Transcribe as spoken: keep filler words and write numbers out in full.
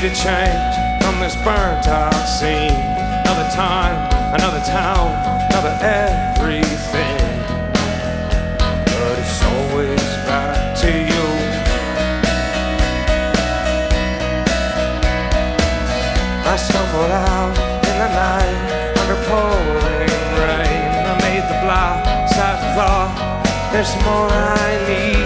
to change from this burnt out scene. Another time, another town, another everything, but it's always back to you. I stumbled out in the night under pouring rain. I made the blocks, I thought there's more I need.